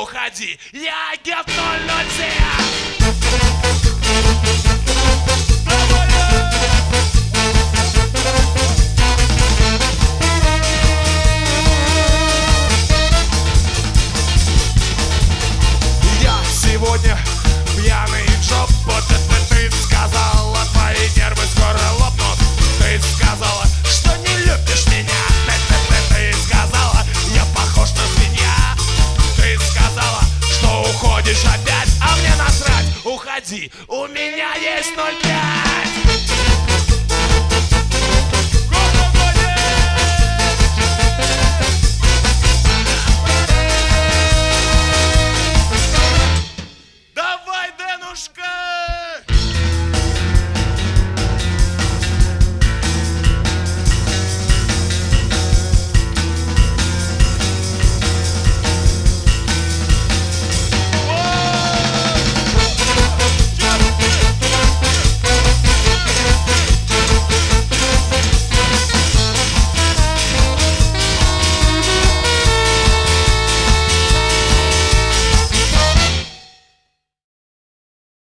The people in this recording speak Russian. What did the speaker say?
уходи, я агент 007. Я сегодня пьяный джоб, вот это ты сказала, твои нервы скоро лопнут. Ты сказала, что не любишь меня. Ты сказала, я похож на свинья. Ты сказала, что уходишь опять, а мне насрать, уходи, у меня есть 0,5.